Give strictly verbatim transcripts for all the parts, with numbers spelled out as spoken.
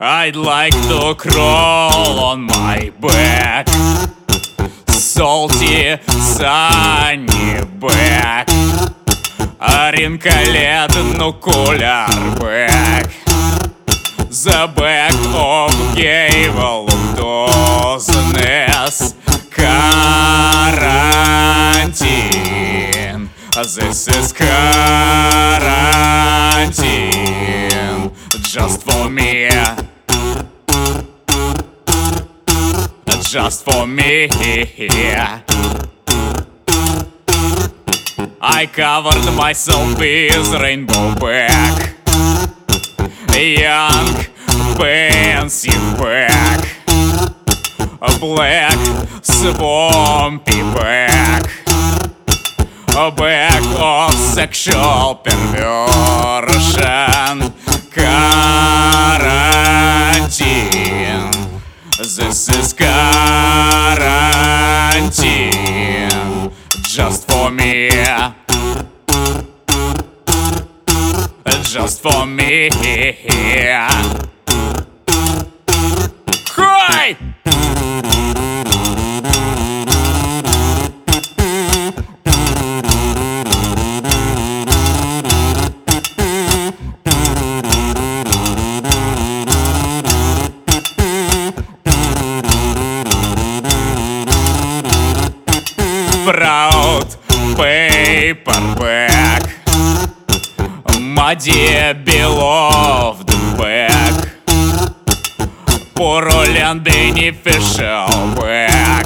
I'd like to crawl on my back, salty, sunny back, a wrinkle-nuclear back, the back of cable business. Quarantine, this is quarantine, just for me, just for me. I covered myself with rainbow back, young, pensive back, a black, swampy back, a back of sexual perversion. Quarantine, this is quarantine, just for me, just for me. Hi! Proud paperback, my beloved back, poorly and beneficial back,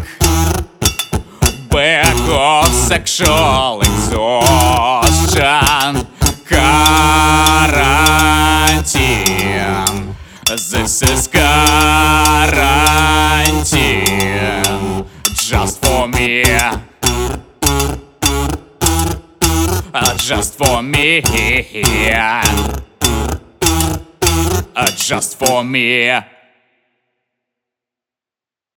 back of sexual exhaustion. Quarantine, this is quarantine, just for me, just for me, just for me.